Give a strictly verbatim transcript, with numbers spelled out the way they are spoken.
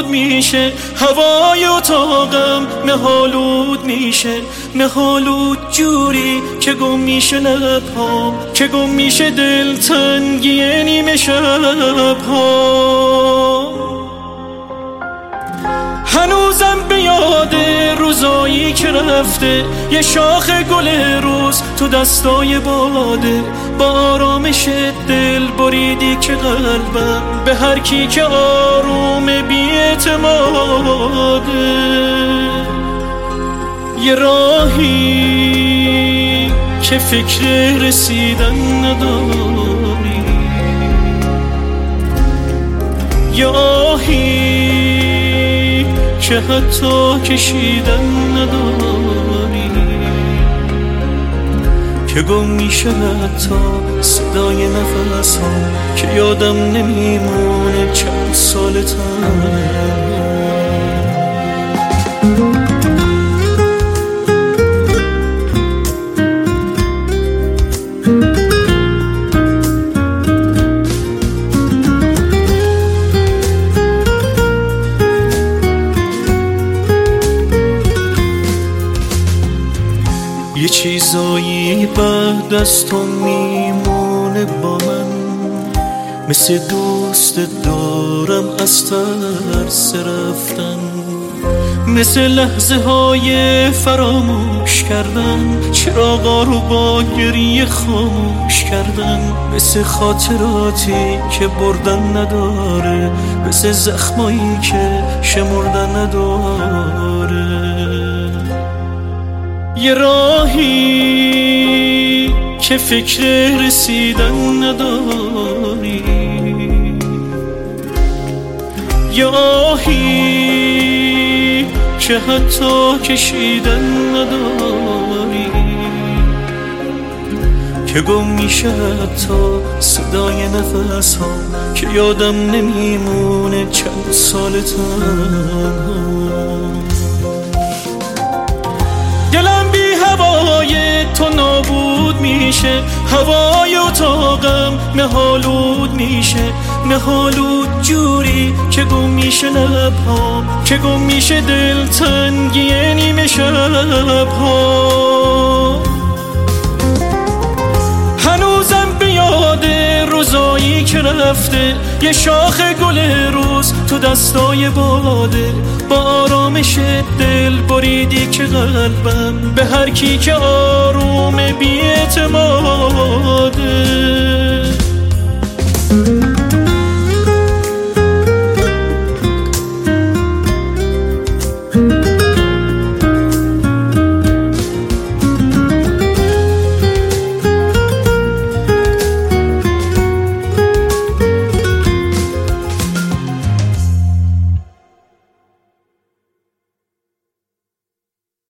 میشه، هوای اتاقم مه‌آلود میشه، مه‌آلود جوری که گم میشه لب‌ها، که گم میشه دلتنگی نیمه شب‌ها. هنوزم به یاد روزایی که رفته، یه شاخ گل روز تو دستای باده، با آرامش دل بریدی که قلبم به هر کی که آروم بی‌اعتماده. یه راهی که فکر رسیدن نداری، یه آهی که حتی کشیدن نداری، که گم میشه حتی صدای نفس ها، که یادم نمیمونه چند سال تنها. یه چیزایی بعد از تو میمونه با من، مثل دوست دارم از ترس رفتن، مثل لحظه های فراموش کردن، چراغا رو با گریه خاموش کردن، مثل خاطراتی که بردن نداره، مثل زخمایی که شمردن نداره. یه راهی که فکر رسیدن نداری، یه آهی که حتی کشیدن نداری، که گم میشه حتی صدای نفس ها، که یادم نمیمونه چند سال تنها. دلم بی هوای تو نابود میشه، هوای اتاقم مه‌آلود میشه، مه‌آلود جوری که گم میشه لب‌ها، که گم میشه دلتنگی نیمه شب‌ها. هنوزم به یاد روزایی که رفته، یه شاخ گل روز تو دستای باده، با آرامش دل بریدی که قلبم به هر کی که آروم بی‌اعتماده.